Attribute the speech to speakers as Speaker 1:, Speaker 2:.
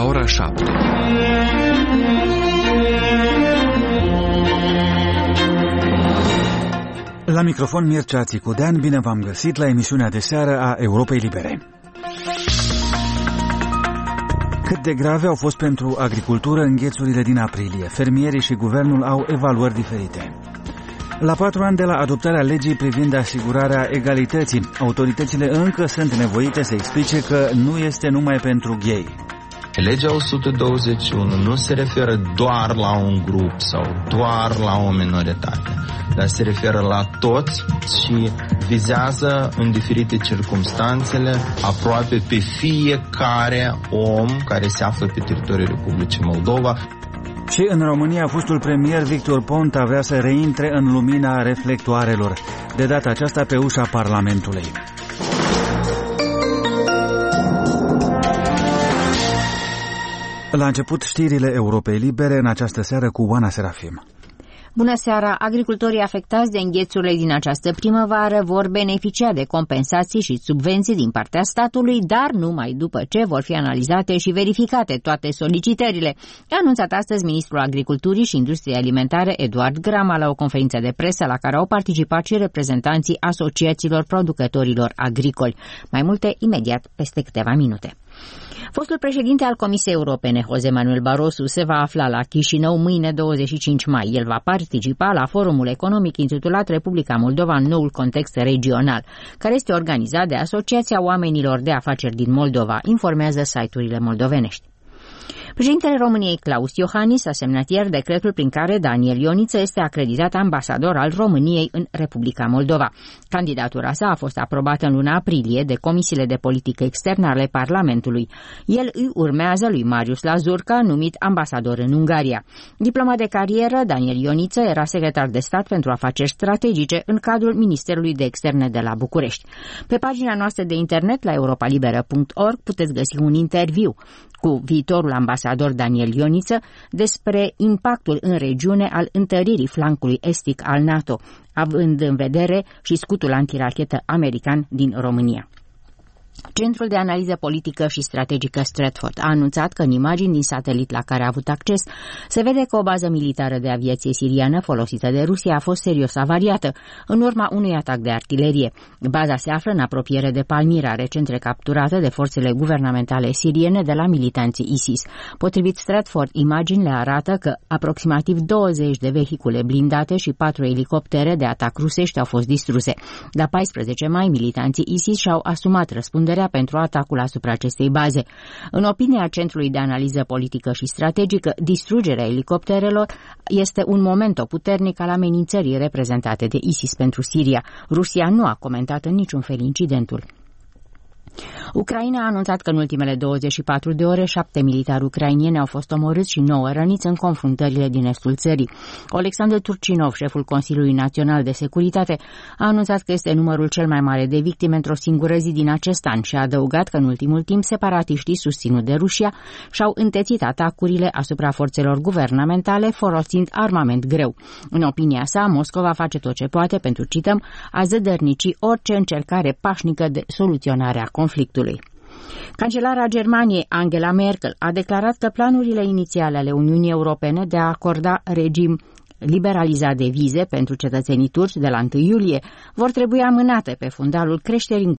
Speaker 1: ora 7.
Speaker 2: La microfon Mircea Țicudean, bine v-am găsit la emisiunea de seară a Europei Libere. Cât de grave au fost pentru agricultură înghețurile din aprilie? Fermierii și guvernul au evaluări diferite. La 4 ani de la adoptarea legii privind asigurarea egalității, autoritățile încă sunt nevoite să explice că nu este numai pentru gay.
Speaker 3: Legea 121 nu se referă doar la un grup sau doar la o minoritate, dar se referă la toți și vizează în diferite circumstanțele aproape pe fiecare om care se află pe teritoriul Republicii Moldova.
Speaker 2: Și în România, fostul premier Victor Ponta vrea să reintre în lumina reflectoarelor, de data aceasta pe ușa Parlamentului. La început, știrile Europei Libere în această seară cu Oana Serafim.
Speaker 4: Bună seara! Agricultorii afectați de înghețurile din această primăvară vor beneficia de compensații și subvenții din partea statului, dar numai după ce vor fi analizate și verificate toate solicitările, a anunțat astăzi ministrul Agriculturii și Industriei Alimentare Eduard Grama la o conferință de presă la care au participat și reprezentanții asociațiilor producătorilor agricoli. Mai multe imediat peste câteva minute. Fostul președinte al Comisiei Europene, José Manuel Barroso, se va afla la Chișinău mâine 25 mai. El va participa la forumul economic intitulat Republica Moldova în noul context regional, care este organizat de Asociația Oamenilor de Afaceri din Moldova, informează site-urile moldovenești. Președintele României, Klaus Iohannis, a semnat ieri decretul prin care Daniel Ioniță este acreditat ambasador al României în Republica Moldova. Candidatura sa a fost aprobată în luna aprilie de comisiile de politică externă ale Parlamentului. El îi urmează lui Marius Lazurca, numit ambasador în Ungaria. Diplomat de carieră, Daniel Ioniță era secretar de stat pentru afaceri strategice în cadrul Ministerului de Externe de la București. Pe pagina noastră de internet, la europalibera.org, puteți găsi un interviu cu viitorul ambasador Daniel Ioniță despre impactul în regiune al întăririi flancului estic al NATO, având în vedere și scutul antirachetă american din România. Centrul de analiză politică și strategică Stratford a anunțat că în imagini din satelit la care a avut acces se vede că o bază militară de aviație siriană folosită de Rusia a fost serios avariată în urma unui atac de artilerie. Baza se află în apropiere de Palmira, recent recapturată de forțele guvernamentale siriene de la militanții ISIS. Potrivit Stratford, imaginile arată că aproximativ 20 de vehicule blindate și 4 elicoptere de atac rusești au fost distruse. La 14 mai, militanții ISIS și-au asumat răspunderea pentru atacul asupra acestei baze. În opinia Centrului de Analiză Politică și Strategică, distrugerea elicopterelor este un moment puternic al amenințării reprezentate de ISIS pentru Siria. Rusia nu a comentat în niciun fel incidentul. Ucraina a anunțat că în ultimele 24 de ore 7 militari ucrainieni au fost omorâți și 9 răniți în confruntările din estul țării. Oleksandr Turcinov, șeful Consiliului Național de Securitate, a anunțat că este numărul cel mai mare de victime într-o singură zi din acest an și a adăugat că în ultimul timp separatiștii susținuți de Rusia și-au întețit atacurile asupra forțelor guvernamentale folosind armament greu. În opinia sa, Moscova face tot ce poate pentru, cităm, a zădărnici orice încercare pașnică de soluționare a conflictului. Cancelara Germaniei, Angela Merkel, a declarat că planurile inițiale ale Uniunii Europene de a acorda regim liberalizat de vize pentru cetățenii turci de la 1 iulie vor trebui amânate pe fundalul creșterii